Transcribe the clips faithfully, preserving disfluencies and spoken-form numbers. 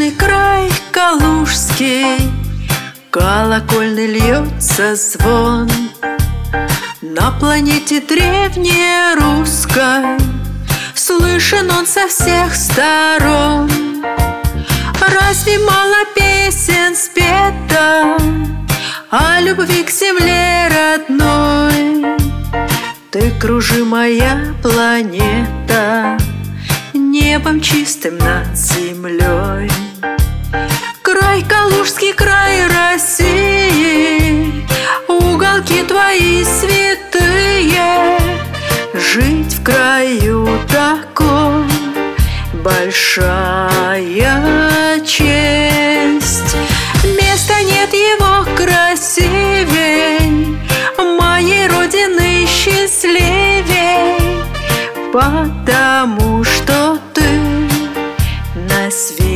чудесный край Калужский, колокольный льется звон. На планете древней русской слышен он со всех сторон. Разве мало песен спето о любви к земле родной? Ты кружи, моя планета, небом чистым над землей. Край Калужский, край России, уголки твои святые. Жить в краю таком большая честь. Места нет его красивей, моей родины счастливей, потому что ты на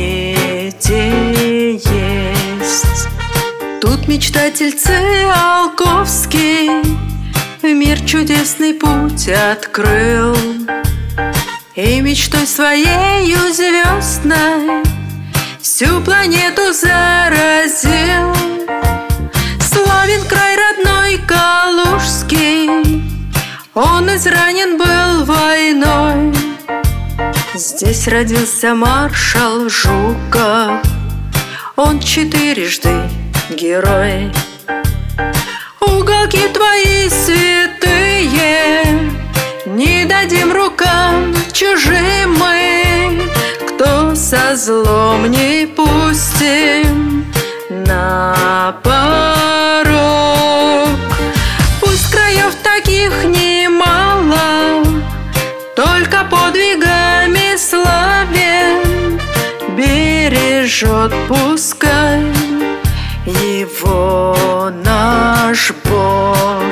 свете есть. Тут мечтатель Циолковский мир чудесный путь открыл, и мечтой своею звездной всю планету заразил. Славен край родной Калужский, он изранен был войной. Здесь родился маршал Жуков, он четырежды герой. Уголки твои святые не дадим рукам чужим мы, кто со злом не пустим на порог. Пусть краев таких немало, только подвигами славен, бережет пускай его наш Бог.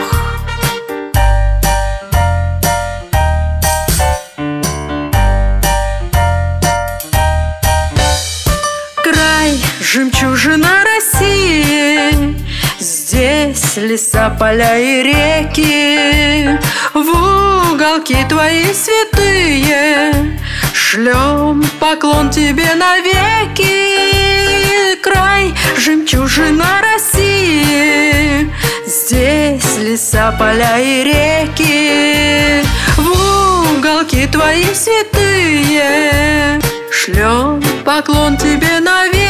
Край жемчужина России, здесь леса, поля и реки. В уголки твои святые шлем поклон тебе навеки. Край жемчужина России, здесь леса, поля и реки. В уголки твои святые шлем поклон тебе навеки.